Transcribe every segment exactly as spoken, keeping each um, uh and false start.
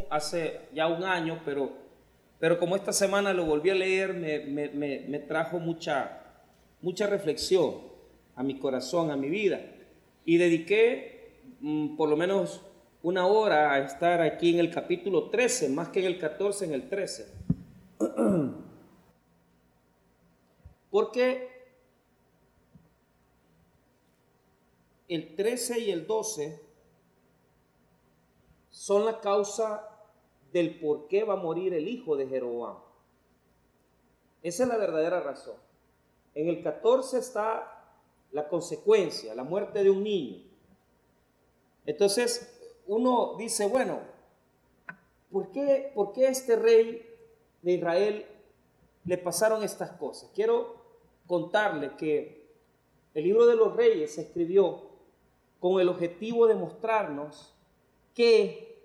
hace ya un año, pero, pero como esta semana lo volví a leer, me, me, me, me trajo mucha, mucha reflexión a mi corazón, a mi vida. Y dediqué mmm, por lo menos una hora a estar aquí en el capítulo trece, más que en el catorce, en el trece. Porque el trece y el doce son la causa del por qué va a morir el hijo de Jeroboam. Esa es la verdadera razón. En el catorce está la consecuencia, la muerte de un niño. Entonces uno dice, bueno, ¿por qué, por qué a este rey de Israel le pasaron estas cosas? Quiero contarle que el libro de los Reyes se escribió con el objetivo de mostrarnos que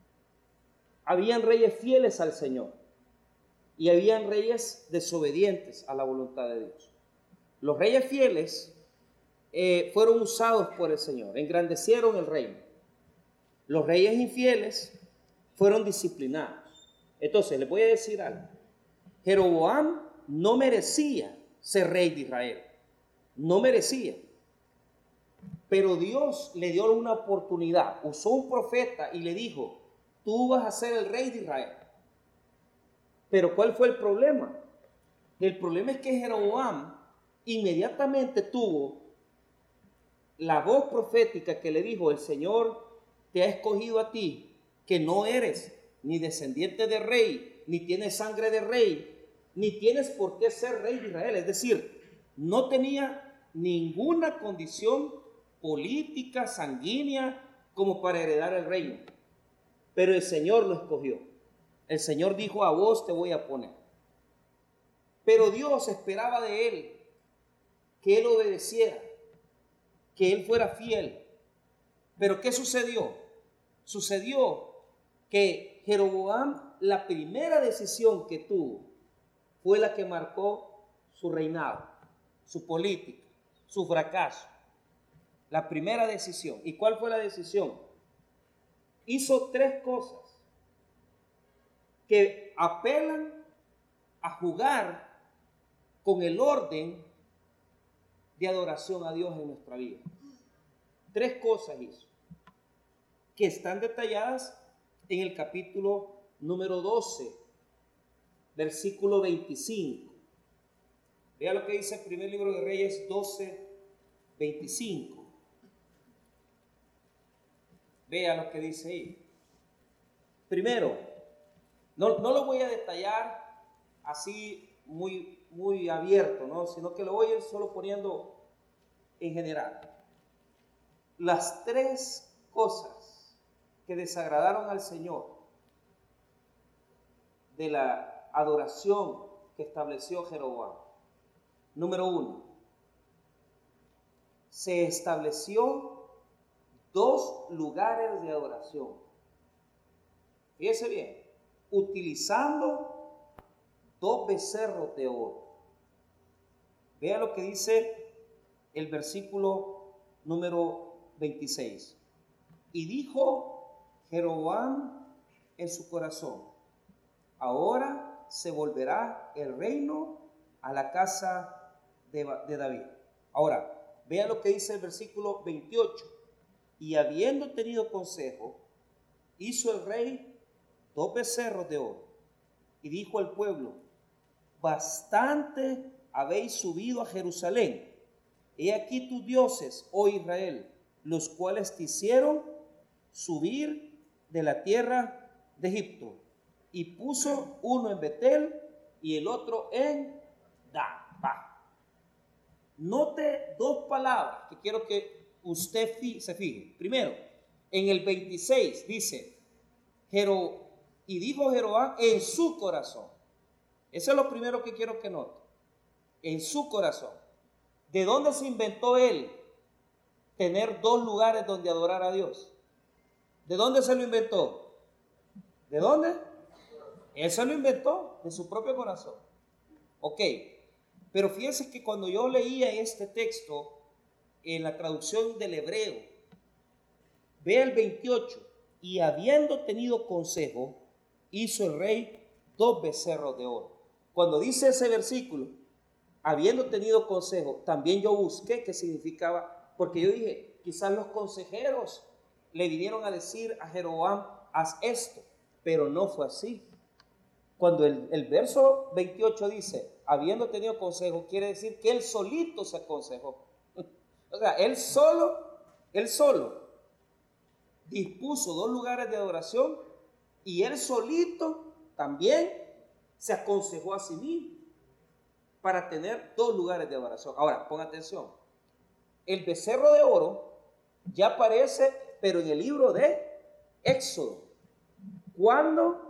habían reyes fieles al Señor y habían reyes desobedientes a la voluntad de Dios. Los reyes fieles eh, fueron usados por el Señor, engrandecieron el reino. Los reyes infieles fueron disciplinados. Entonces, les voy a decir algo. Jeroboam no merecía ser rey de Israel. No merecía. Pero Dios le dio una oportunidad. Usó un profeta y le dijo, tú vas a ser el rey de Israel. Pero ¿cuál fue el problema? El problema es que Jeroboam inmediatamente tuvo la voz profética que le dijo, el Señor te ha escogido a ti, que no eres ni descendiente de rey, ni tienes sangre de rey, ni tienes por qué ser rey de Israel. Es decir, no tenía ninguna condición política, sanguínea, como para heredar el reino. Pero el Señor lo escogió. El Señor dijo, a vos te voy a poner. Pero Dios esperaba de él que él obedeciera, que él fuera fiel. Pero ¿qué sucedió? Sucedió que Jeroboam, la primera decisión que tuvo, fue la que marcó su reinado, su política, su fracaso. La primera decisión. ¿Y cuál fue la decisión? Hizo tres cosas que apelan a jugar con el orden de adoración a Dios en nuestra vida. Tres cosas hizo, que están detalladas en el capítulo número doce, versículo veinticinco. Vea lo que dice el primer libro de Reyes doce, veinticinco. Vea lo que dice ahí. Primero, no, no lo voy a detallar así muy, muy abierto, ¿no? Sino que lo voy a ir solo poniendo en general. Las tres cosas que desagradaron al Señor de la adoración que estableció Jeroboam. Número uno, se estableció dos lugares de adoración. Fíjese bien, utilizando dos becerros de oro. Vea lo que dice el versículo número veintiséis. Y dijo Jeroboam en su corazón, ahora se volverá el reino a la casa de, de David. Ahora, vea lo que dice el versículo veintiocho. Y habiendo tenido consejo, hizo el rey dos becerros de oro. Y dijo al pueblo, bastante habéis subido a Jerusalén. He aquí tus dioses, oh Israel, los cuales te hicieron subir de la tierra de Egipto. Y puso uno en Betel y el otro en Dan. Note dos palabras que quiero que usted se fije. Primero, en el veintiséis dice, Jero, y dijo Jeroboam en su corazón. Eso es lo primero que quiero que note. En su corazón. ¿De dónde se inventó él tener dos lugares donde adorar a Dios? ¿De dónde se lo inventó? ¿De dónde? Él se lo inventó, de su propio corazón. Ok, pero fíjense que cuando yo leía este texto en la traducción del hebreo, vea el veintiocho, Y habiendo tenido consejo, hizo el rey dos becerros de oro. Cuando dice ese versículo, habiendo tenido consejo, también yo busqué qué significaba, porque yo dije, quizás los consejeros le vinieron a decir a Jeroboam, haz esto, pero no fue así. Cuando el, el verso veintiocho dice, habiendo tenido consejo, quiere decir que él solito se aconsejó. O sea, él solo, él solo dispuso dos lugares de adoración y él solito también se aconsejó a sí mismo para tener dos lugares de adoración. Ahora, pon atención. El becerro de oro ya aparece, pero en el libro de Éxodo, cuando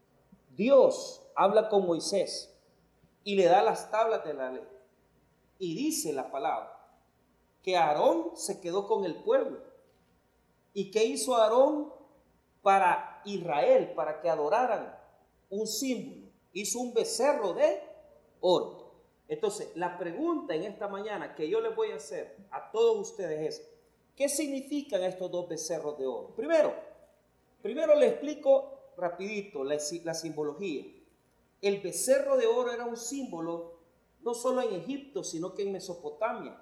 Dios habla con Moisés y le da las tablas de la ley. Y dice la palabra que Aarón se quedó con el pueblo. ¿Y qué hizo Aarón para Israel? Para que adoraran un símbolo. Hizo un becerro de oro. Entonces, la pregunta en esta mañana que yo les voy a hacer a todos ustedes es, ¿qué significan estos dos becerros de oro? Primero, primero les explico rapidito la, la simbología. El becerro de oro era un símbolo no solo en Egipto, sino que en Mesopotamia.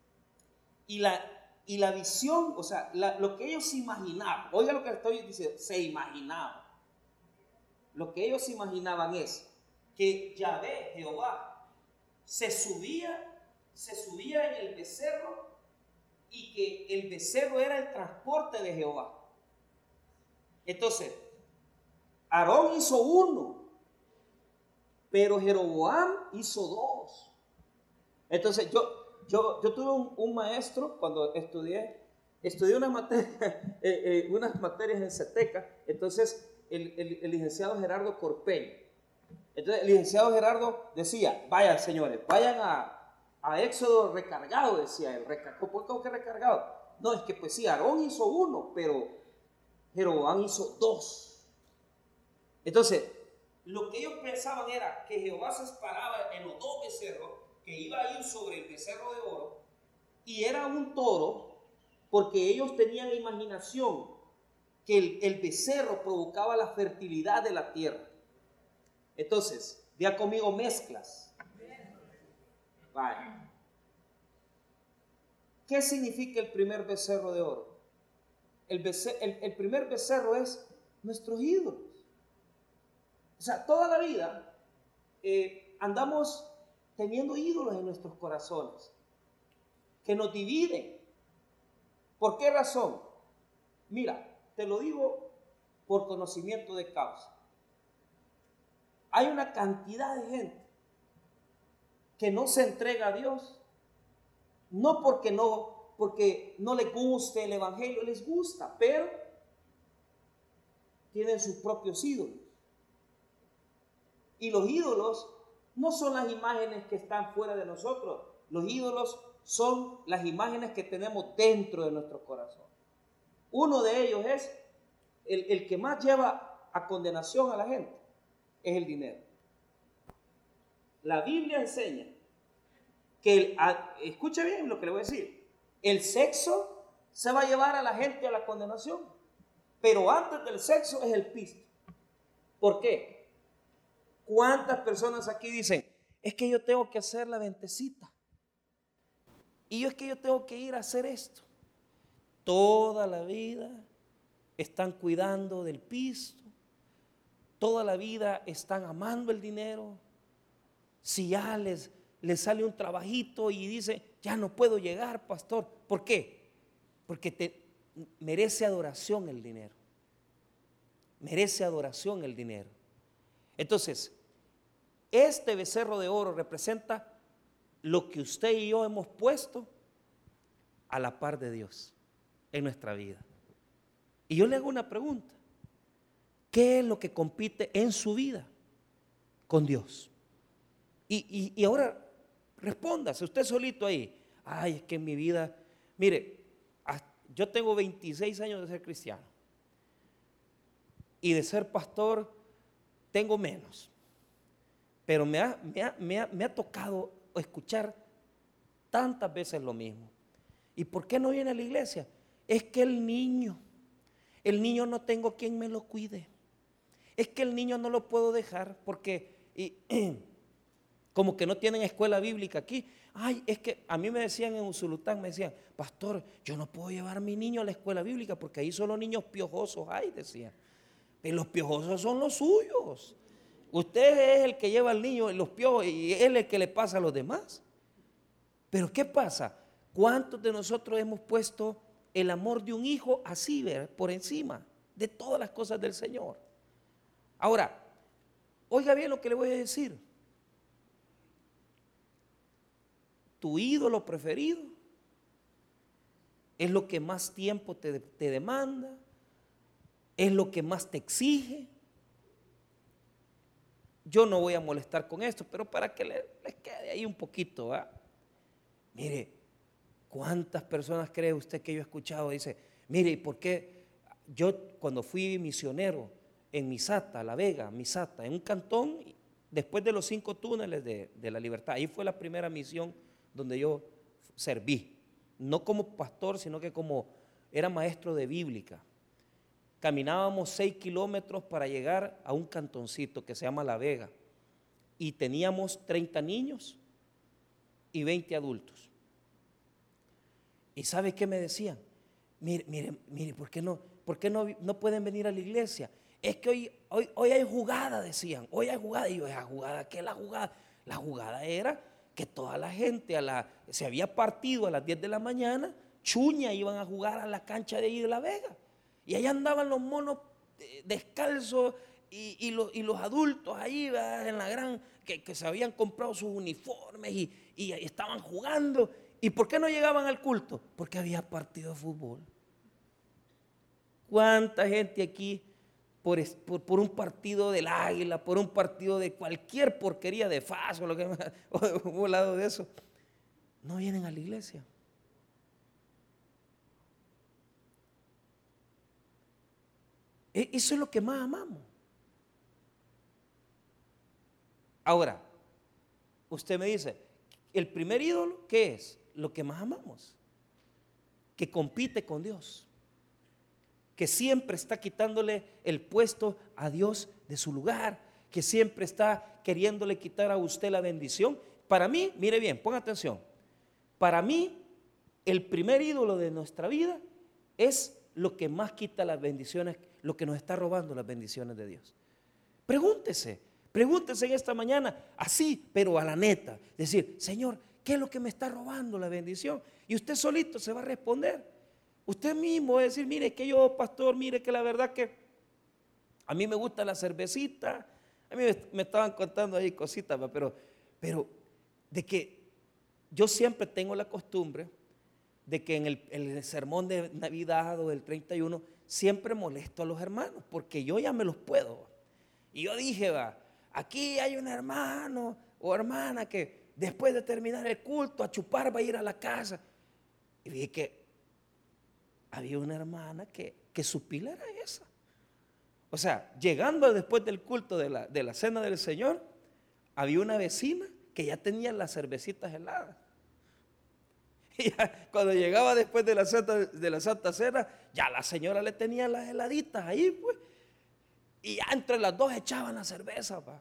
Y la, y la visión, o sea, la, lo que ellos imaginaban, oiga lo que estoy diciendo, se imaginaban. Lo que ellos imaginaban es que Yahvé, Jehová, se subía, se subía en el becerro y que el becerro era el transporte de Jehová. Entonces, Aarón hizo uno, pero Jeroboam hizo dos. Entonces yo, yo, yo tuve un, un maestro cuando estudié, estudié una materia, eh, eh, unas materias en CETECA, entonces el, el, el licenciado Gerardo Corpeño. Entonces el licenciado Gerardo decía, vayan señores, vayan a, a Éxodo recargado, decía él. ¿Por qué que recargado? No, es que pues sí, Aarón hizo uno, pero Jeroboam hizo dos. Entonces, lo que ellos pensaban era que Jehová se paraba en los dos becerros, que iba a ir sobre el becerro de oro, y era un toro, porque ellos tenían la imaginación que el, el becerro provocaba la fertilidad de la tierra. Entonces, vea conmigo mezclas. Vale. ¿Qué significa el primer becerro de oro? El, becer, el, el primer becerro es nuestros ídolos. O sea, toda la vida eh, andamos teniendo ídolos en nuestros corazones que nos dividen. ¿Por qué razón? Mira, te lo digo por conocimiento de causa. Hay una cantidad de gente que no se entrega a Dios, no porque no, porque no les guste el evangelio, les gusta, pero tienen sus propios ídolos. Y los ídolos no son las imágenes que están fuera de nosotros. Los ídolos son las imágenes que tenemos dentro de nuestro corazón. Uno de ellos es el, el que más lleva a condenación a la gente, es el dinero. La Biblia enseña que, el, a, escuche bien lo que le voy a decir, el sexo se va a llevar a la gente a la condenación, pero antes del sexo es el pisto. ¿Por qué? ¿Cuántas personas aquí dicen, es que yo tengo que hacer la ventecita? Y yo es que yo tengo que ir a hacer esto. Toda la vida están cuidando del pisto. Toda la vida están amando el dinero. Si ya les, les sale un trabajito y dice, ya no puedo llegar, pastor. ¿Por qué? Porque te merece adoración el dinero. Merece adoración el dinero. Entonces, este becerro de oro representa lo que usted y yo hemos puesto a la par de Dios en nuestra vida. Y yo le hago una pregunta: ¿qué es lo que compite en su vida con Dios? Y, y, y ahora respóndase usted solito ahí. Ay, es que en mi vida, mire, yo tengo veintiséis años de ser cristiano y de ser pastor tengo menos. Pero me ha, me, ha, me, ha, me ha tocado escuchar tantas veces lo mismo. ¿Y por qué no viene a la iglesia? Es que el niño, el niño no tengo quien me lo cuide. Es que el niño no lo puedo dejar porque y, como que no tienen escuela bíblica aquí. Ay, es que a mí me decían en Usulután, me decían, pastor, yo no puedo llevar a mi niño a la escuela bíblica porque ahí solo niños piojosos hay, decían. Y los piojosos son los suyos. Usted es el que lleva al niño los piojos y él es el que le pasa a los demás. Pero ¿qué pasa? ¿Cuántos de nosotros hemos puesto el amor de un hijo así, ¿ver? Por encima de todas las cosas del Señor? Ahora, oiga bien lo que le voy a decir. Tu ídolo preferido es lo que más tiempo te, te demanda, es lo que más te exige. Yo no voy a molestar con esto, pero para que les, les quede ahí un poquito, ¿va? Mire, ¿cuántas personas cree usted que yo he escuchado? Dice, mire, ¿y por qué? Yo cuando fui misionero en Misata, La Vega, Misata, en un cantón, después de los cinco túneles de, de la libertad, ahí fue la primera misión donde yo serví, no como pastor, sino que como era maestro de bíblica. Caminábamos seis kilómetros para llegar a un cantoncito que se llama La Vega y teníamos treinta niños y veinte adultos. ¿Y sabe qué me decían? Mire, mire, mire, ¿por qué no, por qué no, no pueden venir a la iglesia? Es que hoy, hoy, hoy hay jugada, decían, hoy hay jugada. Y yo, ¿esa jugada qué es la jugada? La jugada era que toda la gente a la, se había partido a las diez de la mañana, chuña, iban a jugar a la cancha de ahí de La Vega. Y ahí andaban los monos descalzos y, y, los, y los adultos ahí, ¿verdad? En la gran, que, que se habían comprado sus uniformes y, y estaban jugando. ¿Y por qué no llegaban al culto? Porque había partido de fútbol. ¿Cuánta gente aquí por, por, por un partido del Águila, por un partido de cualquier porquería de F A S o lo que o un lado de eso, no vienen a la iglesia? Eso es lo que más amamos. Ahora, usted me dice, ¿el primer ídolo qué es? Lo que más amamos, que compite con Dios, que siempre está quitándole el puesto a Dios de su lugar, que siempre está queriéndole quitar a usted la bendición. Para mí, mire bien, ponga atención, para mí el primer ídolo de nuestra vida es lo que más quita las bendiciones, lo que nos está robando las bendiciones de Dios. Pregúntese, pregúntese en esta mañana, así, pero a la neta, decir, Señor, ¿qué es lo que me está robando la bendición? Y usted solito se va a responder. Usted mismo va a decir, mire que yo, pastor, mire que la verdad que a mí me gusta la cervecita. A mí me estaban contando ahí cositas, pero, pero de que yo siempre tengo la costumbre de que en el, en el sermón de Navidad o del treinta y uno siempre molesto a los hermanos, porque yo ya me los puedo. Y yo dije, va, aquí hay un hermano o hermana que después de terminar el culto a chupar va a ir a la casa. Y dije que había una hermana que, que su pila era esa. O sea, llegando después del culto de la, de la cena del Señor, había una vecina que ya tenía las cervecitas heladas. Y ya, cuando llegaba después de la, santa, de la Santa Cena, ya la señora le tenía las heladitas ahí, pues. Y ya entre las dos echaban la cerveza, pa.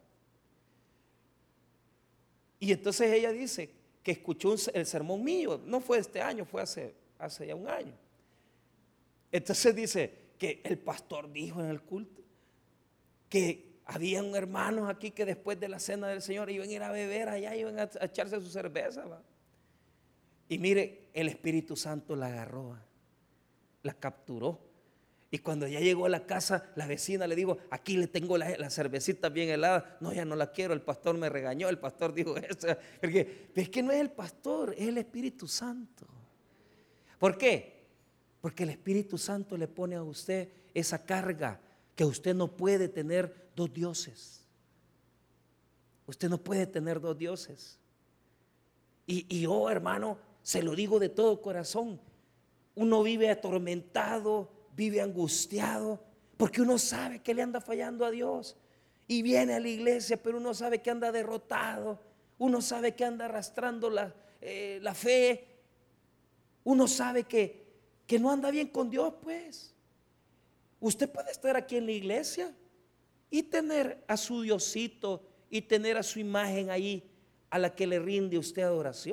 Y entonces ella dice que escuchó un, el sermón mío, no fue este año, fue hace, hace ya un año. Entonces dice que el pastor dijo en el culto que habían hermanos aquí que después de la cena del Señor iban a ir a beber allá, iban a, a echarse su cerveza, va. Y mire, el Espíritu Santo la agarró, la capturó. Y cuando ya llegó a la casa, la vecina le dijo, aquí le tengo la, la cervecita bien helada. No, ya no la quiero, el pastor me regañó, el pastor dijo eso. Porque es que no es el pastor, es el Espíritu Santo. ¿Por qué? Porque el Espíritu Santo le pone a usted esa carga que usted no puede tener dos dioses. Usted no puede tener dos dioses. Y, y yo, hermano, se lo digo de todo corazón. Uno vive atormentado, vive angustiado, porque uno sabe que le anda fallando a Dios. Y viene a la iglesia, pero uno sabe que anda derrotado. Uno sabe que anda arrastrando la, eh, la fe. Uno sabe que, que no anda bien con Dios, pues. Usted puede estar aquí en la iglesia y tener a su Diosito y tener a su imagen ahí a la que le rinde usted adoración.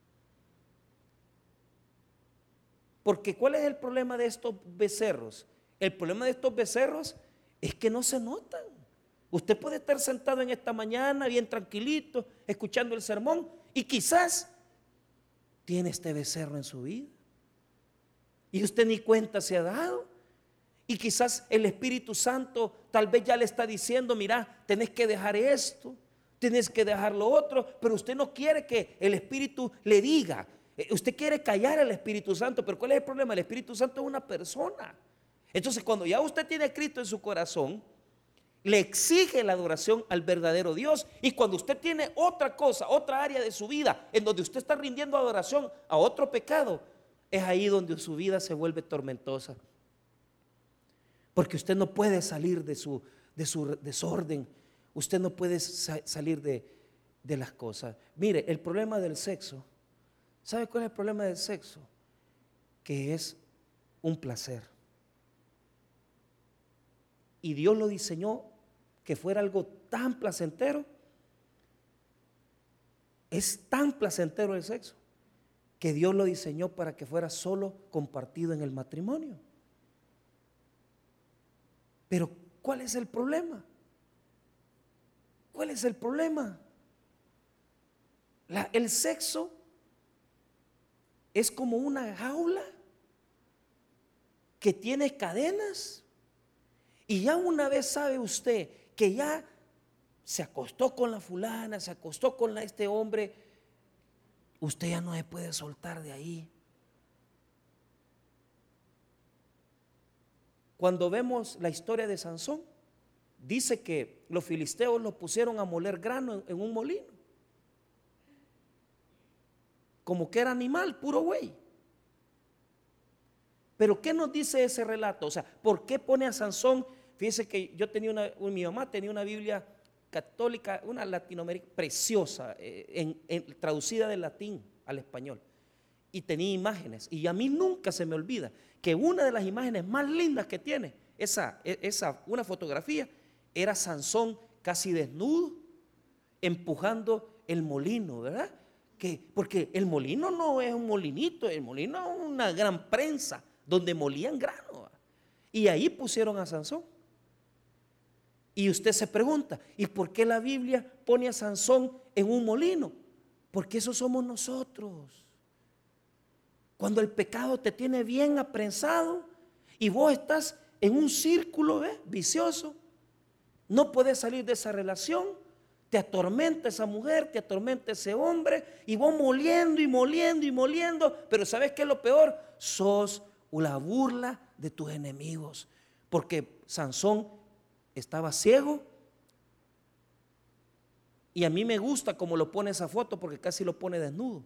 Porque ¿cuál es el problema de estos becerros? El problema de estos becerros es que no se notan. Usted puede estar sentado en esta mañana bien tranquilito, escuchando el sermón, y quizás tiene este becerro en su vida y usted ni cuenta se ha dado. Y quizás el Espíritu Santo tal vez ya le está diciendo: mira, tenés que dejar esto, tenés que dejar lo otro, pero usted no quiere que el Espíritu le diga. Usted quiere callar al Espíritu Santo, pero ¿cuál es el problema? El Espíritu Santo es una persona. Entonces, cuando ya usted tiene a Cristo en su corazón, le exige la adoración al verdadero Dios. Y cuando usted tiene otra cosa, otra área de su vida en donde usted está rindiendo adoración a otro pecado, es ahí donde su vida se vuelve tormentosa. Porque usted no puede salir de su, de su desorden. Usted no puede sa- salir de, de las cosas. Mire, el problema del sexo, ¿sabe cuál es el problema del sexo? Que es un placer. Y Dios lo diseñó que fuera algo tan placentero. Es tan placentero el sexo que Dios lo diseñó para que fuera solo compartido en el matrimonio. Pero ¿cuál es el problema? ¿Cuál es el problema? La, el sexo es como una jaula que tiene cadenas, y ya una vez sabe usted que ya se acostó con la fulana, se acostó con la, este hombre, usted ya no se puede soltar de ahí. Cuando vemos la historia de Sansón, dice que los filisteos lo pusieron a moler grano en, en un molino, como que era animal, puro güey. Pero ¿qué nos dice ese relato? O sea, ¿por qué pone a Sansón? Fíjese que yo tenía una, mi mamá tenía una Biblia católica, una latinoamericana preciosa, eh, en, en, traducida del latín al español, y tenía imágenes, y a mí nunca se me olvida que una de las imágenes más lindas que tiene, esa, esa una fotografía, era Sansón casi desnudo, empujando el molino, ¿verdad? Que, porque el molino no es un molinito, el molino es una gran prensa donde molían grano, y ahí pusieron a Sansón. Y usted se pregunta, ¿y por qué la Biblia pone a Sansón en un molino? Porque eso somos nosotros. Cuando el pecado te tiene bien aprensado y vos estás en un círculo ¿ves? vicioso, no puedes salir de esa relación, te atormenta esa mujer, te atormenta ese hombre, y vos moliendo y moliendo y moliendo, pero ¿sabes qué es lo peor? Sos la burla de tus enemigos, porque Sansón estaba ciego, y a mí me gusta como lo pone esa foto, porque casi lo pone desnudo.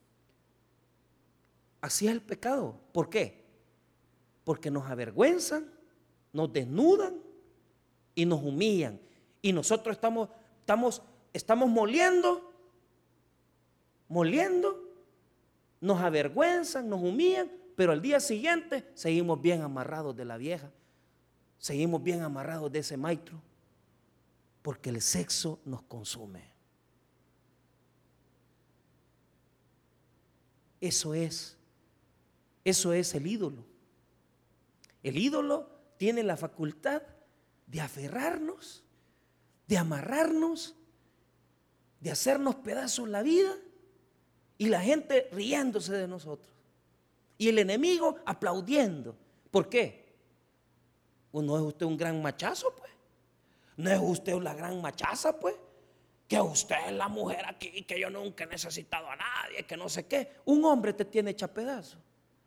Así es el pecado. ¿Por qué? Porque nos avergüenzan, nos desnudan y nos humillan, y nosotros estamos, estamos, estamos moliendo, moliendo, nos avergüenzan, nos humillan, pero al día siguiente seguimos bien amarrados de la vieja, seguimos bien amarrados de ese maestro, porque el sexo nos consume. Eso es, eso es el ídolo. El ídolo tiene la facultad de aferrarnos, de amarrarnos, de hacernos pedazos la vida, y la gente riéndose de nosotros, y el enemigo aplaudiendo. ¿Por qué? Pues no es usted un gran machazo, pues. No es usted la gran machaza, pues. Que usted es la mujer aquí, que yo nunca he necesitado a nadie, que no sé qué. Un hombre te tiene hecha pedazo.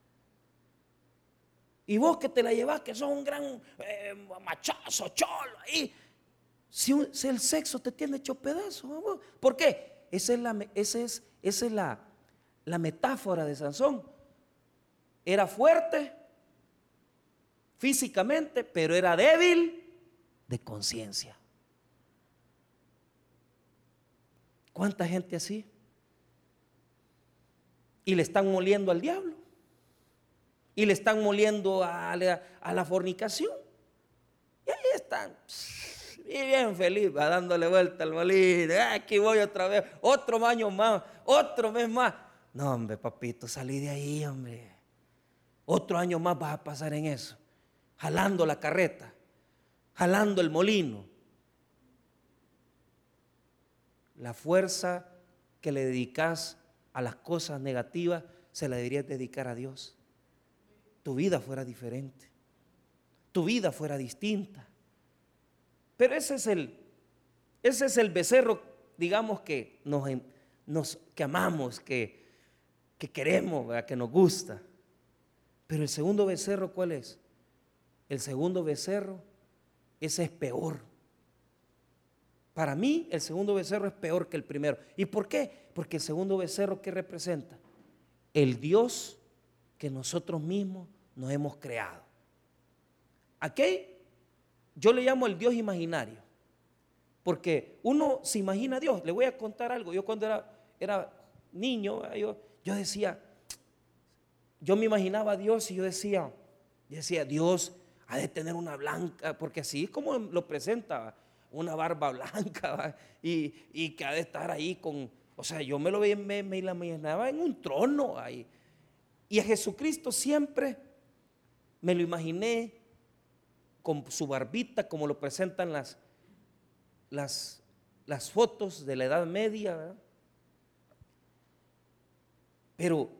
Y vos que te la llevas, que sos un gran eh, machazo, cholo ahí. Si, un, si el sexo te tiene hecho pedazo, ¿no? ¿Por qué? Esa es, la, esa es, esa es la, la metáfora de Sansón. Era fuerte físicamente, pero era débil de conciencia. ¿Cuánta gente así? Y le están moliendo al diablo, y le están moliendo a la, a la fornicación, Y ahí están, y bien feliz, va dándole vuelta al molino. Aquí voy otra vez, otro año más, otro mes más. No, hombre, papito, salí de ahí, hombre. Otro año más vas a pasar en eso, jalando la carreta, jalando el molino. La fuerza que le dedicas a las cosas negativas se la deberías dedicar a Dios. Tu vida fuera diferente, tu vida fuera distinta. Pero ese es el, ese es el becerro, digamos, que nos, nos que amamos, que, que queremos, ¿verdad? Que nos gusta. Pero el segundo becerro, ¿cuál es? El segundo becerro, ese es peor. Para mí, el segundo becerro es peor que el primero. ¿Y por qué? Porque el segundo becerro, ¿qué representa? El Dios que nosotros mismos nos hemos creado. Aquí yo le llamo el Dios imaginario, porque uno se imagina a Dios. Le voy a contar algo. Yo cuando era, era niño, yo, yo decía, yo me imaginaba a Dios y yo decía, yo decía, Dios ha de tener una blanca, porque así es como lo presenta, una barba blanca, y, y que ha de estar ahí con, o sea, yo me lo veía, me, me la imaginaba en un trono ahí. Y a Jesucristo siempre me lo imaginé con su barbita, como lo presentan las, las, las fotos de la Edad Media, ¿verdad? Pero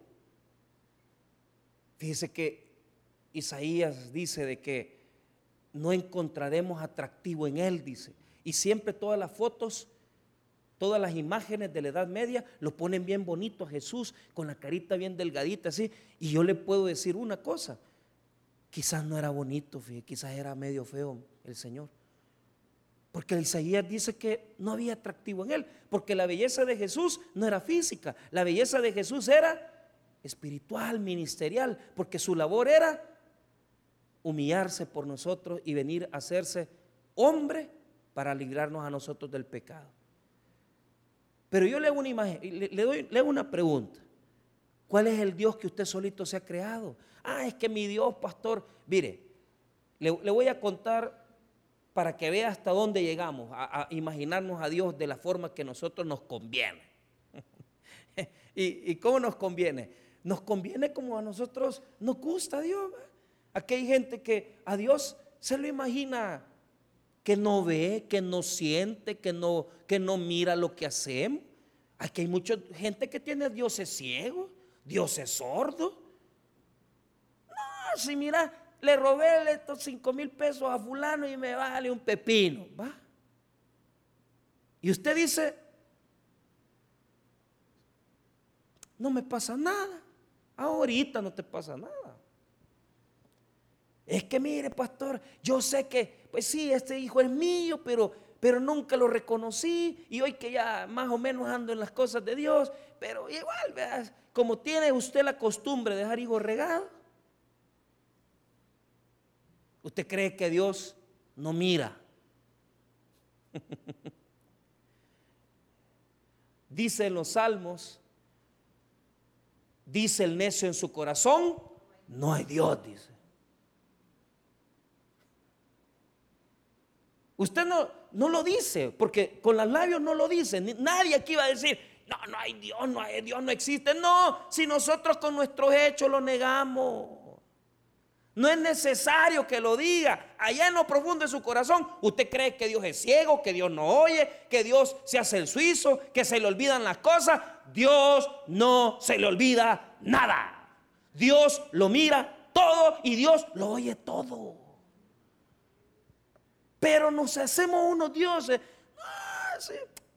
fíjese que Isaías dice de que no encontraremos atractivo en él, dice. Y siempre todas las fotos, todas las imágenes de la Edad Media lo ponen bien bonito a Jesús, con la carita bien delgadita así. Y yo le puedo decir una cosa, quizás no era bonito, fíjate, quizás era medio feo el Señor. Porque Isaías dice que no había atractivo en él, porque la belleza de Jesús no era física, la belleza de Jesús era espiritual, ministerial, porque su labor era humillarse por nosotros y venir a hacerse hombre para librarnos a nosotros del pecado. Pero yo le hago una imagen, le, le, doy, le hago una pregunta. ¿Cuál es el Dios que usted solito se ha creado? Ah, es que mi Dios, pastor, mire, le, le voy a contar para que vea hasta dónde llegamos a, a imaginarnos a Dios de la forma que a nosotros nos conviene. ¿Y, ¿Y cómo nos conviene? Nos conviene como a nosotros nos gusta Dios. Aquí hay gente que a Dios se lo imagina que no ve, que no siente, que no, que no mira lo que hacemos. Aquí hay mucha gente que tiene a Dios es ciego, Dios es sordo. No, si mira, le robé estos cinco mil pesos a fulano y me vale un pepino, ¿va? Y usted dice, no me pasa nada, ahorita no te pasa nada. Es que mire, pastor, yo sé que, pues sí, este hijo es mío, pero, pero nunca lo reconocí, y hoy que ya más o menos ando en las cosas de Dios, pero igual, ¿verdad? Como tiene usted la costumbre de dejar hijos regados, ¿usted cree que Dios no mira? Dice en los Salmos, dice el necio en su corazón, no hay Dios, dice. Usted no, no lo dice, porque con los labios no lo dice. Nadie aquí va a decir, no, no hay Dios, no hay Dios, no existe. No, si nosotros con nuestros hechos lo negamos. No es necesario que lo diga. Allá en lo profundo de su corazón, usted cree que Dios es ciego, que Dios no oye, que Dios se hace el suizo, que se le olvidan las cosas. Dios no se le olvida nada. Dios lo mira todo y Dios lo oye todo. Pero nos hacemos unos dioses. Ah, sí.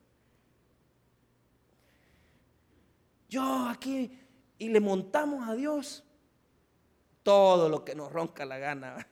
Yo aquí, y le montamos a Dios todo lo que nos ronca la gana.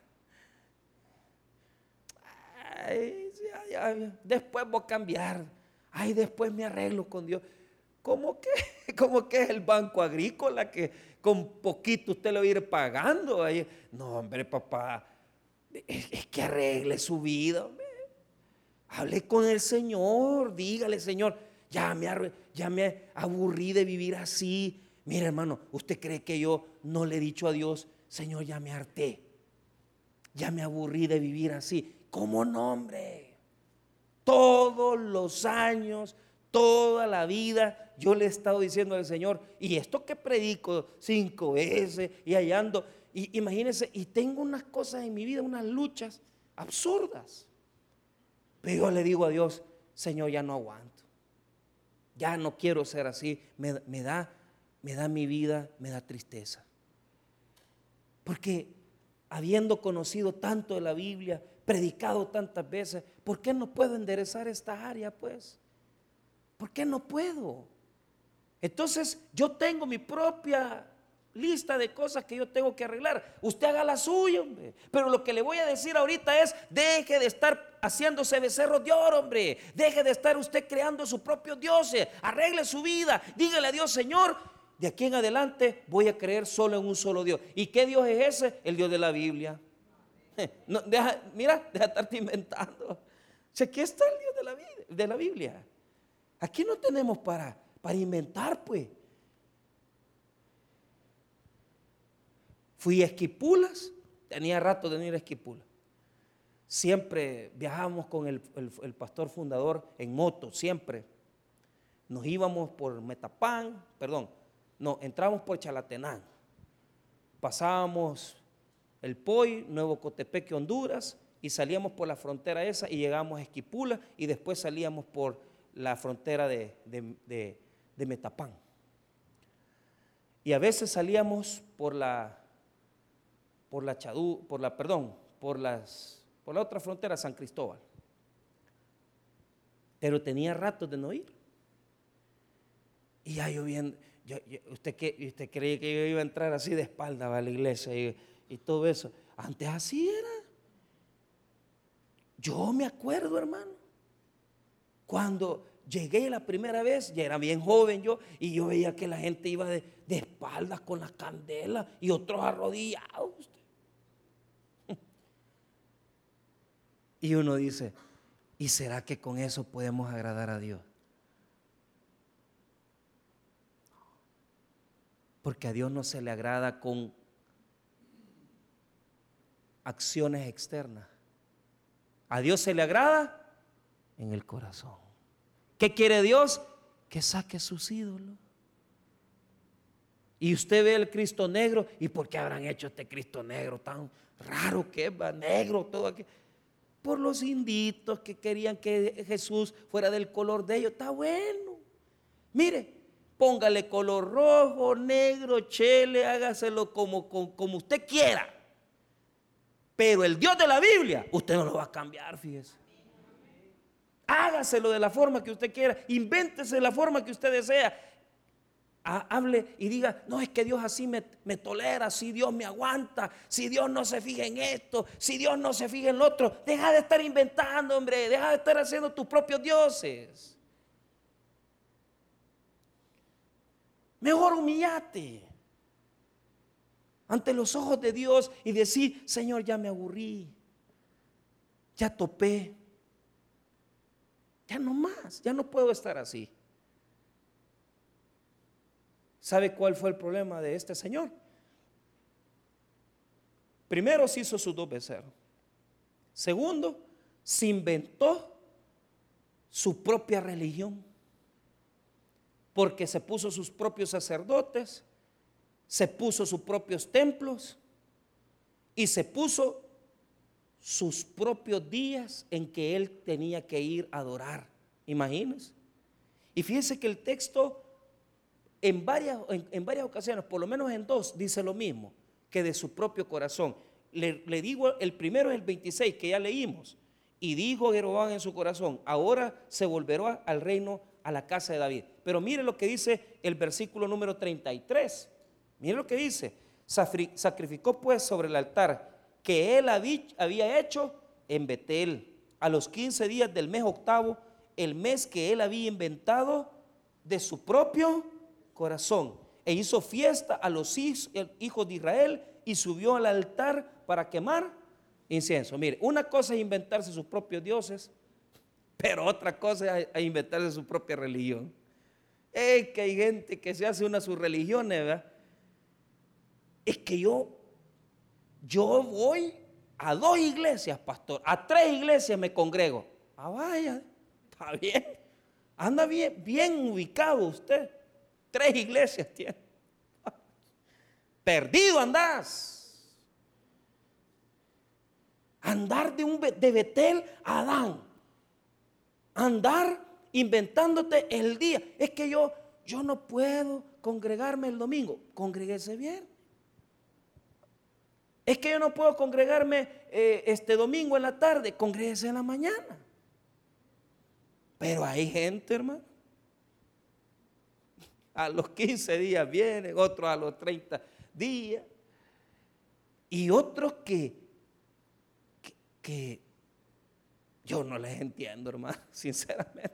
Ay, ya, ya, después voy a cambiar. Ay, después me arreglo con Dios. ¿Cómo que? ¿Cómo que es el banco agrícola que con poquito usted lo va a ir pagando? Ay, no, hombre, papá. Es que arregle su vida, hombre. Hable con el Señor, dígale, Señor, ya me, ya me aburrí de vivir así. Mire, hermano, ¿usted cree que yo no le he dicho a Dios, Señor, ya me harté, ya me aburrí de vivir así? ¿Cómo no, hombre? Todos los años, toda la vida, yo le he estado diciendo al Señor, y esto que predico cinco veces y allá ando, y imagínense, y tengo unas cosas en mi vida, unas luchas absurdas. Pero yo le digo a Dios, Señor, ya no aguanto, ya no quiero ser así, me, me da, me da mi vida, me da tristeza. Porque habiendo conocido tanto de la Biblia, predicado tantas veces, ¿por qué no puedo enderezar esta área, pues? ¿Por qué no puedo? Entonces yo tengo mi propia lista de cosas que yo tengo que arreglar. Usted haga la suya, hombre. Pero lo que le voy a decir ahorita es: deje de estar haciéndose becerros de oro, hombre. Deje de estar usted creando sus propios dioses. Arregle su vida. Dígale a Dios: Señor, de aquí en adelante voy a creer solo en un solo Dios. ¿Y qué Dios es ese? El Dios de la Biblia. No, deja, mira, deja de estarte inventando. O sea, aquí está el Dios de la, de la Biblia. Aquí no tenemos para, para inventar, pues. Fui a Esquipulas, tenía rato de ir a Esquipulas. Siempre viajábamos con el, el, el pastor fundador en moto, siempre. Nos íbamos por Metapán, perdón, no, entramos por Chalatenango. Pasábamos el Poy, Nuevo Cotepeque, Honduras, y salíamos por la frontera esa y llegamos a Esquipulas, y después salíamos por la frontera de, de, de, de Metapán. Y a veces salíamos por la por la Chadú, por la, perdón, por las, por la otra frontera, San Cristóbal. Pero tenía ratos de no ir. Y ya yo bien, yo, yo, usted, que, usted creía que yo iba a entrar así de espalda a la iglesia y, y todo eso. Antes así era. Yo me acuerdo, hermano, cuando llegué la primera vez, ya era bien joven yo, y yo veía que la gente iba de, de espaldas con las candelas y otros arrodillados. Y uno dice: ¿y será que con eso podemos agradar a Dios? Porque a Dios no se le agrada con acciones externas. A Dios se le agrada en el corazón. ¿Qué quiere Dios? Que saque sus ídolos. Y usted ve el Cristo negro, ¿y por qué habrán hecho este Cristo negro tan raro que es, va, negro, todo aquí? Por los inditos que querían que Jesús fuera del color de ellos. Está bueno. Mire, póngale color rojo, negro, chele, hágaselo como, como, como usted quiera. Pero el Dios de la Biblia, usted no lo va a cambiar, fíjese. Hágaselo de la forma que usted quiera, invéntese de la forma que usted desea. Hable y diga: no, es que Dios así me, me tolera, si Dios me aguanta, si Dios no se fija en esto, si Dios no se fija en lo otro. Deja de estar inventando, hombre, deja de estar haciendo tus propios dioses. Mejor humillate ante los ojos de Dios y decir: Señor, ya me aburrí, ya topé, ya no más, ya no puedo estar así. ¿Sabe cuál fue el problema de este señor? Primero, se hizo sus dos becerros. Segundo, se inventó su propia religión, porque se puso sus propios sacerdotes, se puso sus propios templos y se puso sus propios días en que él tenía que ir a adorar. Imagínense. Y fíjense que el texto En varias, en, en varias ocasiones, por lo menos en dos, dice lo mismo, que de su propio corazón. Le, le digo, el primero es el veintiséis, que ya leímos. Y dijo Jeroboam en su corazón: ahora se volverá al reino, a la casa de David. Pero mire lo que dice el versículo número treinta y tres. Mire lo que dice: sacrificó pues sobre el altar que él había hecho en Betel, a los quince días del mes octavo, el mes que él había inventado de su propio corazón, e hizo fiesta a los hijos de Israel y subió al altar para quemar incienso. Mire, una cosa es inventarse sus propios dioses, pero otra cosa es inventarse su propia religión. Es que hay gente que se hace una sus religiones, ¿verdad? Es que yo yo voy a dos iglesias, pastor, a tres iglesias me congrego. Ah, vaya, está bien. Anda bien, bien ubicado usted. Tres iglesias tiene. Perdido andás. Andar de, un, de Betel a Adán. Andar inventándote el día. Es que yo, yo no puedo congregarme el domingo. Congréguese bien. Es que yo no puedo congregarme eh, este domingo en la tarde. Congréguese en la mañana. Pero hay gente, hermano. A los quince días vienen, otros a los treinta días. Y otros que, que, que yo no les entiendo, hermano, sinceramente.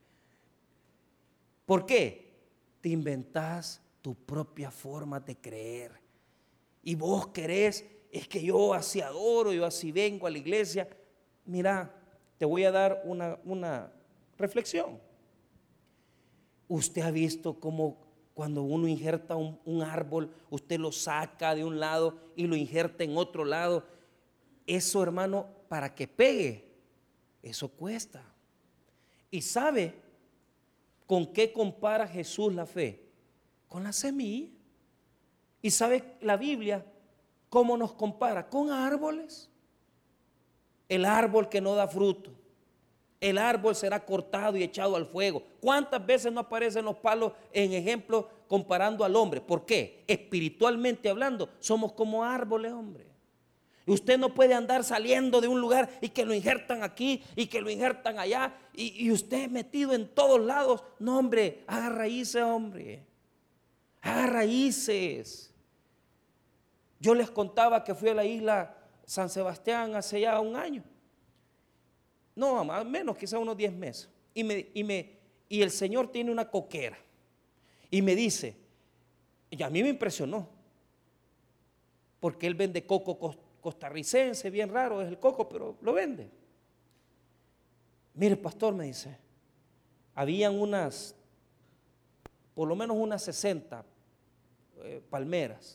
¿Por qué? Te inventás tu propia forma de creer. Y vos querés, es que yo así adoro, yo así vengo a la iglesia. Mira, te voy a dar una, una reflexión. Usted ha visto cómo cuando uno injerta un, un árbol, usted lo saca de un lado y lo injerta en otro lado. Eso, hermano, para que pegue, eso cuesta. ¿Y sabe con qué compara Jesús la fe? Con la semilla. ¿Y sabe la Biblia cómo nos compara? Con árboles. El árbol que no da fruto, el árbol será cortado y echado al fuego. ¿Cuántas veces no aparecen los palos en ejemplo comparando al hombre? ¿Por qué? Espiritualmente hablando, somos como árboles, hombre. Y usted no puede andar saliendo de un lugar y que lo injertan aquí y que lo injertan allá y, y usted metido en todos lados. No, hombre, haga raíces, hombre. Haga raíces. Yo les contaba que fui a la isla San Sebastián hace ya un año. No, más menos, quizá unos diez meses. Y, me, y, me, y el Señor tiene una coquera. Y me dice, y a mí me impresionó, porque Él vende coco costarricense, bien raro es el coco, pero lo vende. Mire, pastor, me dice, habían unas, por lo menos unas sesenta eh, palmeras.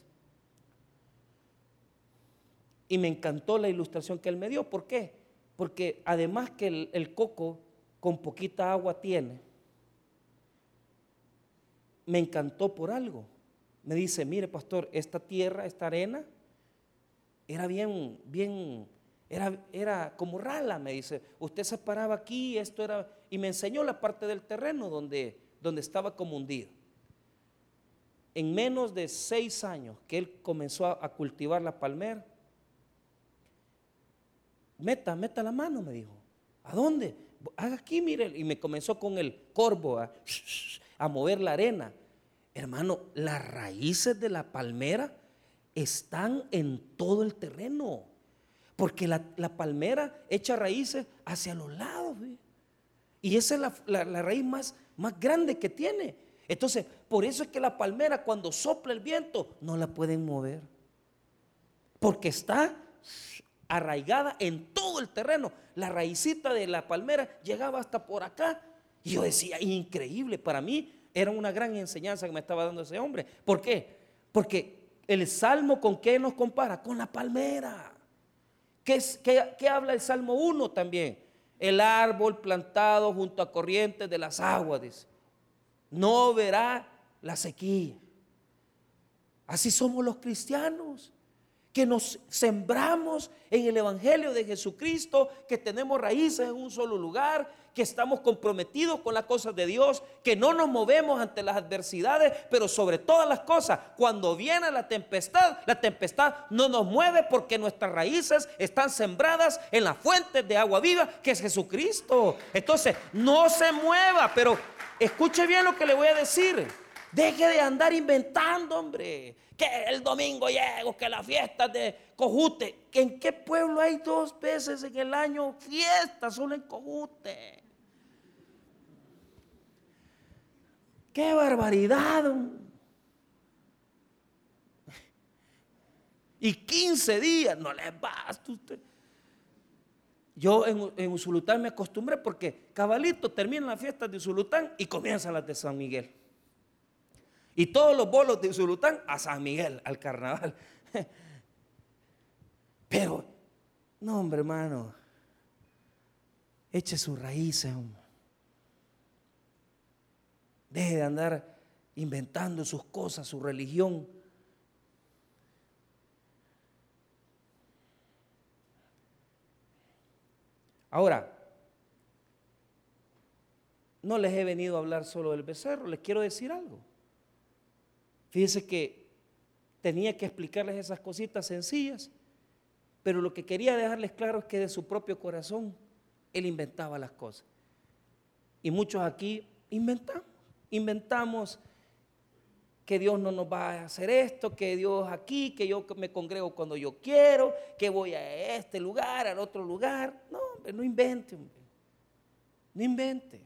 Y me encantó la ilustración que Él me dio. ¿Por qué? Porque además que el, el coco con poquita agua tiene, me encantó por algo. Me dice, mire, pastor, esta tierra, esta arena, era bien, bien, era, era como rala, me dice. Usted se paraba aquí, esto era, y me enseñó la parte del terreno donde, donde estaba como hundido. En menos de seis años que él comenzó a, a cultivar la palmera, Meta, meta la mano, me dijo. ¿A dónde? Haga aquí, mire. Y me comenzó con el corvo a, a mover la arena. Hermano, las raíces de la palmera están en todo el terreno. Porque la, la palmera echa raíces hacia los lados. ¿Ve? Y esa es la, la, la raíz más, más grande que tiene. Entonces, por eso es que la palmera cuando sopla el viento no la pueden mover. Porque está arraigada en todo el terreno. La raicita de la palmera llegaba hasta por acá. Y yo decía, increíble, para mí era una gran enseñanza que me estaba dando ese hombre. ¿Por qué? Porque el Salmo, ¿con qué nos compara? Con la palmera. ¿Qué, es, qué, qué habla el Salmo uno también? El árbol plantado junto a corrientes de las aguas, dice, no verá la sequía. Así somos los cristianos, que nos sembramos en el Evangelio de Jesucristo, que tenemos raíces en un solo lugar, que estamos comprometidos con las cosas de Dios, que no nos movemos ante las adversidades, pero sobre todas las cosas, cuando viene la tempestad, la tempestad no nos mueve porque nuestras raíces están sembradas en las fuentes de agua viva, que es Jesucristo. Entonces, no se mueva, pero escuche bien lo que le voy a decir. Deje de andar inventando, hombre, que el domingo llego, que las fiestas de Cojute. ¿En qué pueblo hay dos veces en el año fiestas solo en Cojute? ¡Qué barbaridad! Y quince días, no les basta usted. Yo en, en Usulután me acostumbré porque cabalito terminan las fiestas de Usulután y comienzan las de San Miguel. Y todos los bolos de Usulután a San Miguel, al carnaval. Pero No, hombre, hermano. Eche sus raíces, hombre. Deje de andar inventando sus cosas, su religión. Ahora, no les he venido a hablar solo del becerro, les quiero decir algo. Fíjense que tenía que explicarles esas cositas sencillas, pero lo que quería dejarles claro es que de su propio corazón él inventaba las cosas. Y muchos aquí inventamos, inventamos que Dios no nos va a hacer esto, que Dios aquí, que yo me congrego cuando yo quiero, que voy a este lugar, al otro lugar. No, hombre, no invente, hombre. No invente.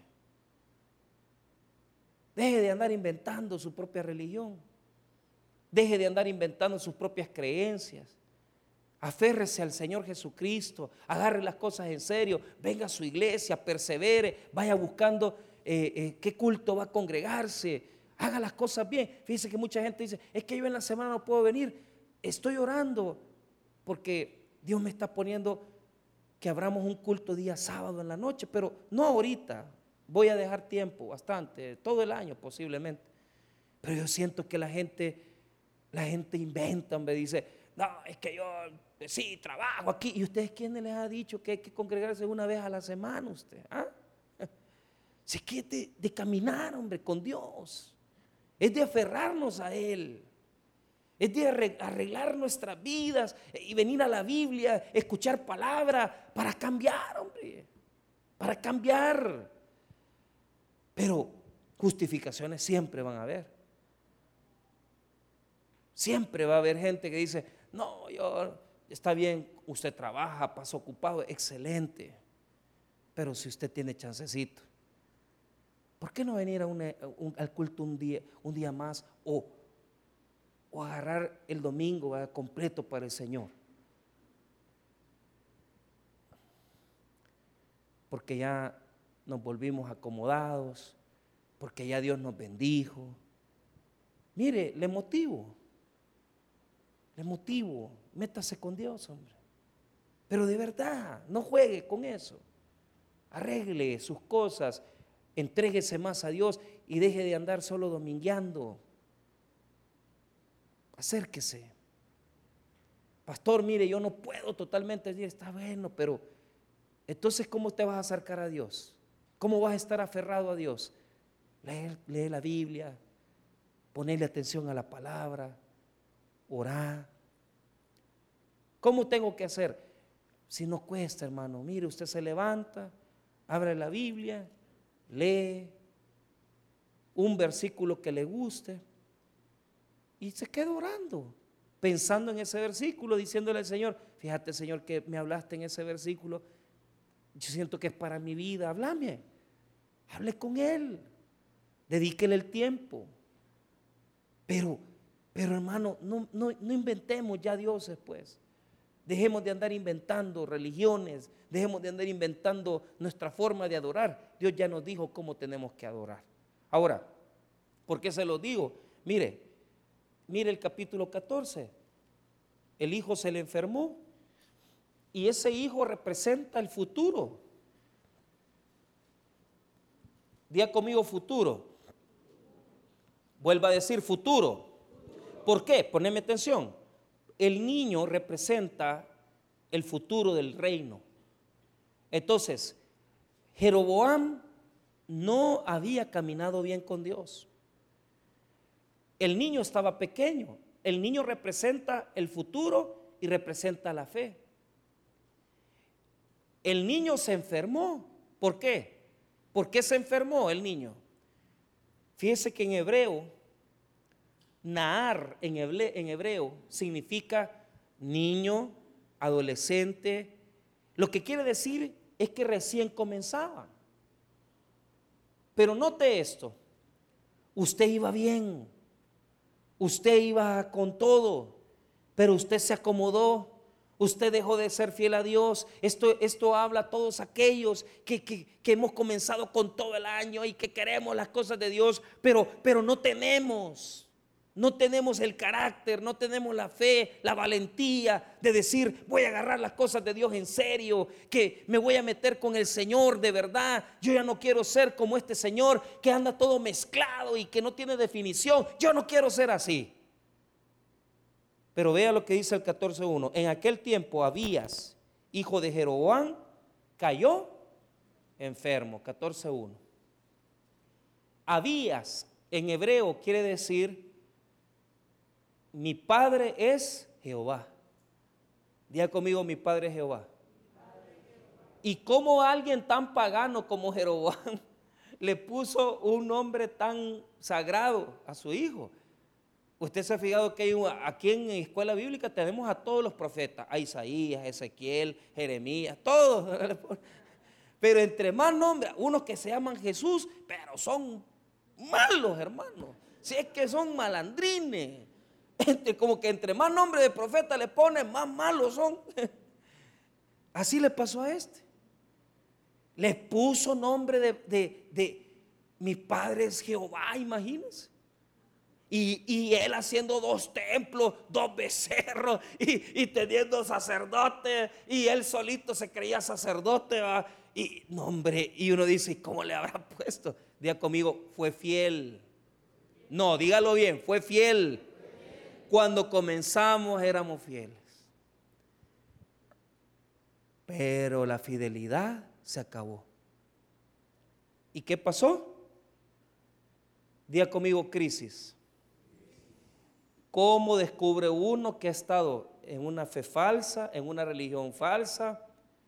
Deje de andar inventando su propia religión. Deje de andar inventando sus propias creencias. Aférrese al Señor Jesucristo, agarre las cosas en serio, venga a su iglesia, persevere, vaya buscando eh, eh, qué culto va a congregarse, haga las cosas bien. Fíjese que mucha gente dice, es que yo en la semana no puedo venir, estoy orando porque Dios me está poniendo que abramos un culto día sábado en la noche, pero no ahorita, voy a dejar tiempo bastante, todo el año posiblemente. Pero yo siento que la gente, la gente inventa, me dice, no, es que yo sí trabajo aquí. ¿Y ustedes quiénes les ha dicho que hay que congregarse una vez a la semana usted? ¿Ah? Si es que es de, de caminar, hombre, con Dios. Es de aferrarnos a Él. Es de arreglar nuestras vidas y venir a la Biblia, escuchar palabra para cambiar, hombre. Para cambiar. Pero justificaciones siempre van a haber. Siempre va a haber gente que dice, no, yo, está bien, usted trabaja, pasa ocupado, excelente. Pero si usted tiene chancecito, ¿por qué no venir a una, un, al culto un día, un día más o, o agarrar el domingo ¿verdad? completo para el Señor? Porque ya nos volvimos acomodados, porque ya Dios nos bendijo. Mire, le motivo, le motivo, métase con Dios, hombre. Pero de verdad, no juegue con eso. Arregle sus cosas, entréguese más a Dios y deje de andar solo domingueando. Acérquese. Pastor, mire, yo no puedo totalmente decir, está bueno, pero entonces, ¿cómo te vas a acercar a Dios? ¿Cómo vas a estar aferrado a Dios? Lee, lee la Biblia, ponerle atención a la palabra, orar. ¿Cómo tengo que hacer? Si no cuesta, hermano, mire, usted se levanta, abre la Biblia, lee un versículo que le guste y se queda orando, pensando en ese versículo, diciéndole al Señor, fíjate, Señor, que me hablaste en ese versículo, yo siento que es para mi vida, háblame, hable con Él, dedíquele el tiempo. Pero, pero hermano, no, no, no inventemos ya dioses, pues. Dejemos de andar inventando religiones, dejemos de andar inventando nuestra forma de adorar. Dios ya nos dijo cómo tenemos que adorar. Ahora, ¿por qué se lo digo? Mire, mire el capítulo catorce. El hijo se le enfermó y ese hijo representa el futuro. Diga conmigo futuro. Vuelva a decir futuro. ¿Por qué? Poneme atención. El niño representa el futuro del reino. Entonces, Jeroboam no había caminado bien con Dios. El niño estaba pequeño. El niño representa el futuro y representa la fe. El niño se enfermó. ¿Por qué? ¿Por qué se enfermó el niño? Fíjese que en hebreo, Naar en hebreo, en hebreo significa niño, adolescente. Lo que quiere decir es que recién comenzaba. Pero note esto, usted iba bien, usted iba con todo, pero usted se acomodó. Usted dejó de ser fiel a Dios. Esto, esto habla a todos aquellos que, que, que hemos comenzado con todo el año y que queremos las cosas de Dios, pero, pero no tenemos. no tenemos el carácter, no tenemos la fe, la valentía de decir, voy a agarrar las cosas de Dios en serio, que me voy a meter con el Señor de verdad. Yo ya no quiero ser como este señor que anda todo mezclado y que no tiene definición. Yo no quiero ser así. Pero vea lo que dice el catorce uno. En aquel tiempo Abías, hijo de Jeroboam, cayó enfermo. catorce uno. Abías en hebreo quiere decir, mi padre es Jehová. Diga conmigo, mi padre es Jehová. Y cómo alguien tan pagano como Jeroboam le puso un nombre tan sagrado a su hijo. Usted se ha fijado que hay un, aquí en escuela bíblica tenemos a todos los profetas, a Isaías, Ezequiel, Jeremías, todos. Pero entre más nombres, unos que se llaman Jesús, pero son malos, hermanos. Si es que son malandrines. Entre, como que entre más nombres de profeta le ponen, más malos son. Así le pasó a este. Le puso nombre de, de, de mi padre es Jehová, imagínense. Y, y él haciendo dos templos, dos becerros y, y teniendo sacerdotes, y él solito se creía sacerdote, ¿va? Y no, hombre, y uno dice, ¿cómo le habrá puesto? Diga conmigo, fue fiel. No, dígalo bien, fue fiel. Cuando comenzamos éramos fieles, pero la fidelidad se acabó. ¿Y qué pasó? Diga conmigo, crisis. ¿Cómo descubre uno que ha estado en una fe falsa, en una religión falsa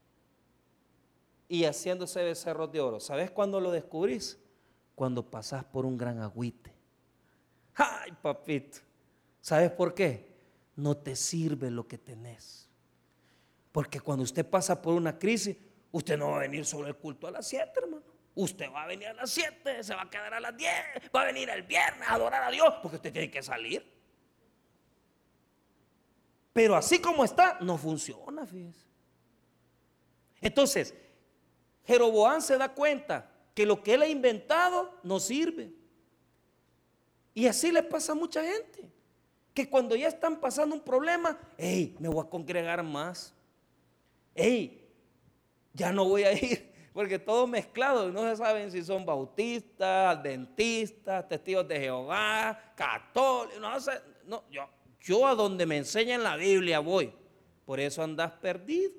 y haciéndose becerros de oro? ¿Sabes cuándo lo descubrís? Cuando pasás por un gran agüite. ¡Ay, papito! ¿Sabes por qué? No te sirve lo que tenés. Porque cuando usted pasa por una crisis, usted no va a venir solo el culto a las siete, hermano. Usted va a venir a las siete, se va a quedar a las diez, va a venir el viernes a adorar a Dios, porque usted tiene que salir. Pero así como está, no funciona, fíjese. Entonces, Jeroboam se da cuenta que lo que él ha inventado no sirve. Y así le pasa a mucha gente, que cuando ya están pasando un problema, hey, me voy a congregar más. Hey, ya no voy a ir, porque todos mezclados, no se saben si son bautistas, adventistas, testigos de Jehová, católicos, no sé, no, yo, yo a donde me enseñan la Biblia voy, por eso andas perdido.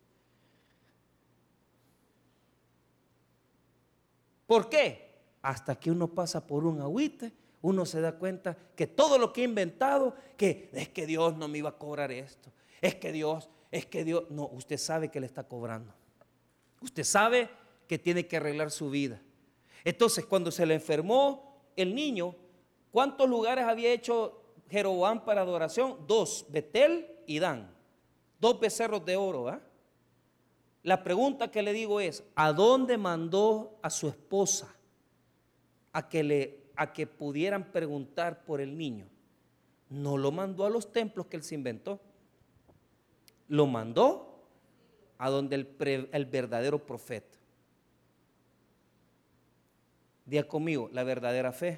¿Por qué? Hasta que uno pasa por un agüite, uno se da cuenta que todo lo que he inventado, que es que Dios no me iba a cobrar esto, es que Dios, es que Dios, no, usted sabe que le está cobrando. Usted sabe que tiene que arreglar su vida. Entonces, cuando se le enfermó el niño, ¿cuántos lugares había hecho Jeroboam para adoración? Dos, Betel y Dan. Dos becerros de oro, ¿eh? La pregunta que le digo es, ¿a dónde mandó a su esposa a que, le, a que pudieran preguntar por el niño? No lo mandó a los templos que él se inventó. Lo mandó a donde el, pre, el verdadero profeta. Diga conmigo, la verdadera fe.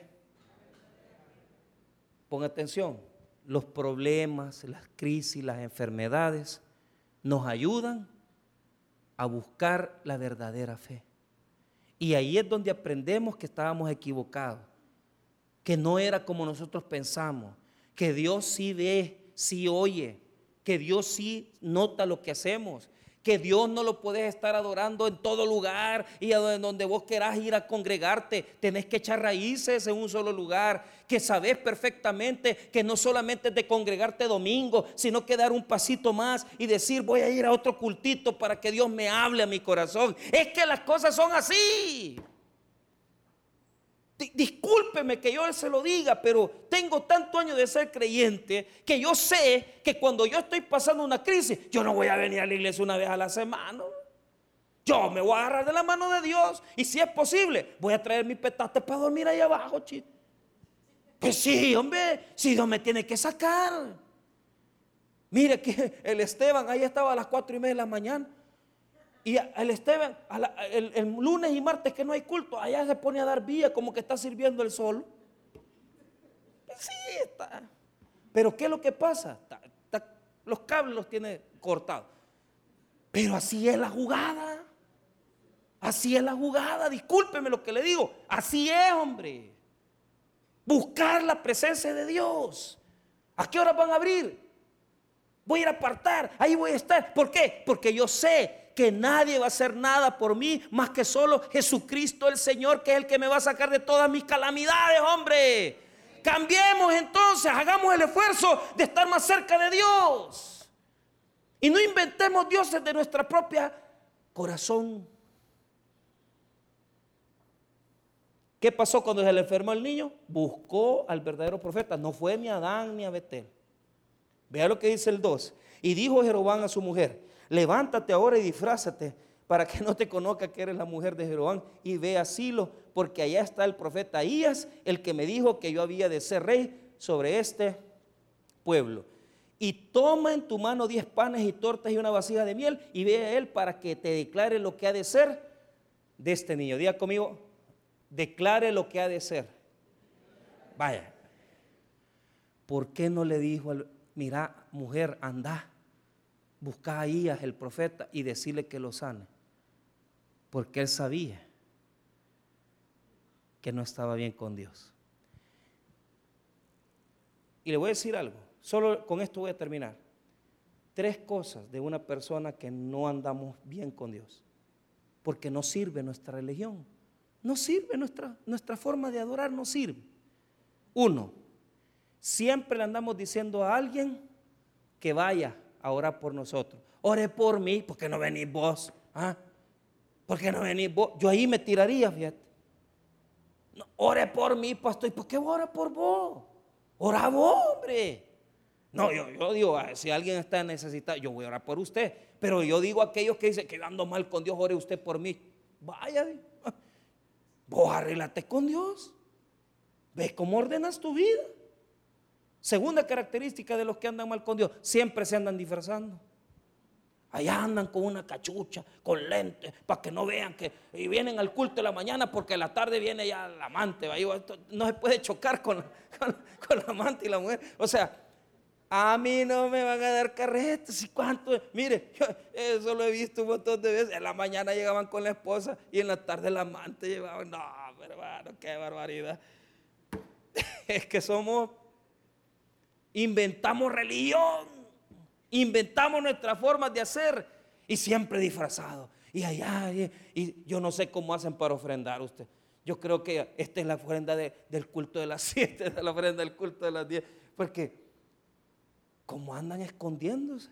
Ponga atención, los problemas, las crisis, las enfermedades nos ayudan a buscar la verdadera fe. Y ahí es donde aprendemos que estábamos equivocados, que no era como nosotros pensamos, que Dios sí ve, sí oye, que Dios sí nota lo que hacemos, que Dios no lo puedes estar adorando en todo lugar y a donde vos querás ir a congregarte, tenés que echar raíces en un solo lugar, que sabés perfectamente que no solamente es de congregarte domingo, sino que dar un pasito más y decir voy a ir a otro cultito para que Dios me hable a mi corazón. Es que las cosas son así. Discúlpeme que yo se lo diga, pero tengo tantos años de ser creyente que yo sé que cuando yo estoy pasando una crisis, yo no voy a venir a la iglesia una vez a la semana. Yo me voy a agarrar de la mano de Dios y si es posible, voy a traer mi petate para dormir ahí abajo, chito. Pues sí, hombre, si Dios me tiene que sacar. Mire que el Esteban ahí estaba a las cuatro y media de la mañana. Y el Esteban, a la, el, el lunes y martes que no hay culto, allá se pone a dar vía como que está sirviendo el sol. sí, está. Pero ¿qué es lo que pasa? Está, está, los cables los tiene cortados. Pero así es la jugada. Así es la jugada. Discúlpeme lo que le digo. Así es, hombre. Buscar la presencia de Dios. ¿A qué hora van a abrir? Voy a ir a apartar. Ahí voy a estar. ¿Por qué? Porque yo sé que nadie va a hacer nada por mí más que solo Jesucristo el Señor, que es el que me va a sacar de todas mis calamidades, hombre. Cambiemos entonces, hagamos el esfuerzo de estar más cerca de Dios. Y no inventemos dioses de nuestra propia corazón. ¿Qué pasó cuando se le enfermó el niño? Buscó al verdadero profeta. No fue ni a Adán ni a Betel. Vea lo que dice el dos. Y dijo Jeroboam a su mujer: levántate ahora y disfrázate, para que no te conozca que eres la mujer de Jeroboam, y ve a Silo, porque allá está el profeta Ahías, el que me dijo que yo había de ser rey sobre este pueblo. Y toma en tu mano diez panes y tortas y una vasija de miel, y ve a él para que te declare lo que ha de ser de este niño. Diga conmigo: declare lo que ha de ser. Vaya, ¿por qué no le dijo al, mira, mujer, anda, busca a Ahías el profeta y decirle que lo sane? Porque él sabía que no estaba bien con Dios. Y le voy a decir algo, solo con esto voy a terminar. Tres cosas de una persona que no andamos bien con Dios, porque no sirve nuestra religión, no sirve nuestra, nuestra forma de adorar, no sirve. Uno, siempre le andamos diciendo a alguien que vaya a orar por nosotros. Ore por mí. ¿Por qué no venís vos? ¿Ah? ¿Por qué no venís vos? Yo ahí me tiraría, fíjate. No, ore por mí, pastor. ¿Y por qué voy a orar por vos? Ora vos, hombre. No, yo, yo digo, si alguien está necesitado, yo voy a orar por usted. Pero yo digo a aquellos que dicen que yo ando mal con Dios, ore usted por mí. Vaya, vos arréglate con Dios. ¿Ves cómo ordenas tu vida? Segunda característica de los que andan mal con Dios: siempre se andan disfrazando. Allá andan con una cachucha, con lentes, para que no vean que y vienen al culto de la mañana, porque a la tarde viene ya el amante. No se puede chocar con, con, con el amante y la mujer. O sea, a mí no me van a dar carretas. ¿Y cuánto? Mire, yo eso lo he visto un montón de veces. En la mañana llegaban con la esposa y en la tarde el amante llevaban. No, hermano, qué barbaridad. Es que somos, inventamos religión, inventamos nuestras formas de hacer y siempre disfrazados. Y allá, y, y yo no sé cómo hacen para ofrendar usted. Yo creo que esta es la ofrenda de, del culto de las siete, de la ofrenda del culto de las diez, porque como andan escondiéndose,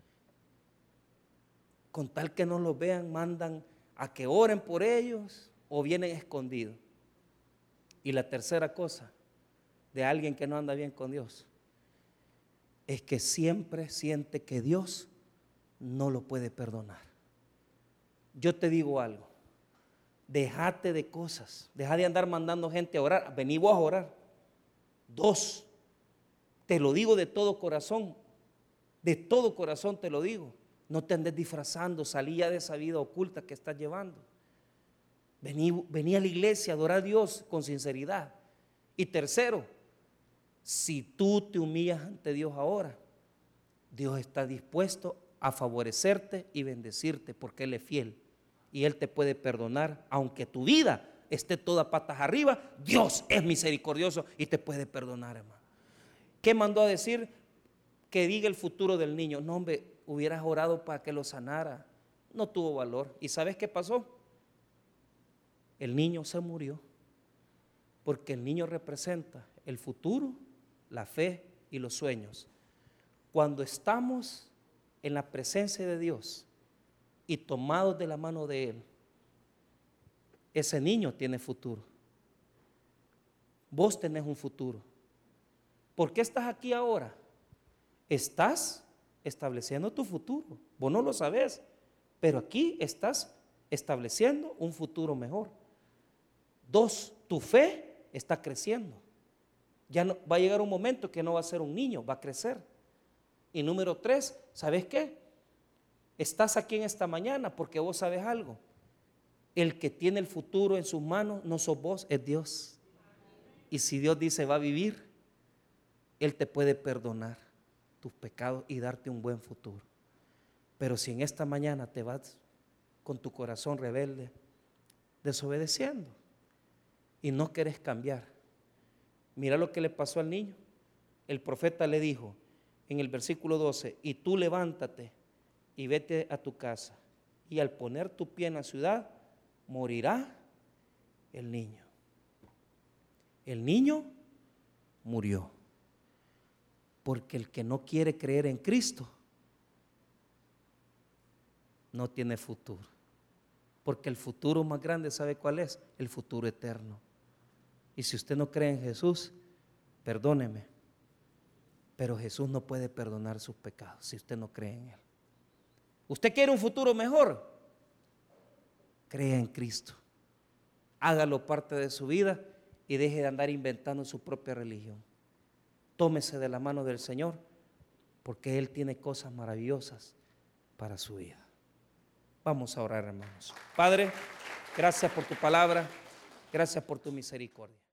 con tal que no los vean, mandan a que oren por ellos o vienen escondidos. Y la tercera cosa de alguien que no anda bien con Dios es que siempre siente que Dios no lo puede perdonar. Yo te digo algo: déjate de cosas, deja de andar mandando gente a orar, vení vos a orar. Dos, te lo digo de todo corazón, de todo corazón te lo digo, no te andes disfrazando, salí ya de esa vida oculta que estás llevando. Vení, vení a la iglesia, adora a Dios con sinceridad. Y tercero, si tú te humillas ante Dios ahora, Dios está dispuesto a favorecerte y bendecirte, porque Él es fiel y Él te puede perdonar. Aunque tu vida esté toda patas arriba, Dios es misericordioso y te puede perdonar, hermano. ¿Qué mandó a decir? Que diga el futuro del niño. No, hombre, hubieras orado para que lo sanara. No tuvo valor. ¿Y sabes qué pasó? El niño se murió, porque el niño representa el futuro, la fe y los sueños. Cuando estamos en la presencia de Dios y tomados de la mano de Él, ese niño tiene futuro. Vos tenés un futuro. ¿Por qué estás aquí ahora? Estás estableciendo tu futuro. Vos no lo sabés, pero aquí estás estableciendo un futuro mejor. Dos, tu fe está creciendo. Ya no, va a llegar un momento que no va a ser un niño, va a crecer. Y número tres, ¿sabes qué? Estás aquí en esta mañana porque vos sabes algo. El que tiene el futuro en sus manos no sos vos, es Dios. Y si Dios dice va a vivir, Él te puede perdonar tus pecados y darte un buen futuro. Pero si en esta mañana te vas con tu corazón rebelde, desobedeciendo, y no querés cambiar, mira lo que le pasó al niño. El profeta le dijo en el versículo doce, y tú levántate y vete a tu casa, y al poner tu pie en la ciudad, morirá el niño. El niño murió, porque el que no quiere creer en Cristo no tiene futuro, porque el futuro más grande, ¿sabe cuál es? El futuro eterno. Y si usted no cree en Jesús, perdóneme, pero Jesús no puede perdonar sus pecados si usted no cree en Él. ¿Usted quiere un futuro mejor? Crea en Cristo, hágalo parte de su vida y deje de andar inventando su propia religión. Tómese de la mano del Señor, porque Él tiene cosas maravillosas para su vida. Vamos a orar, hermanos. Padre, gracias por tu palabra, gracias por tu misericordia.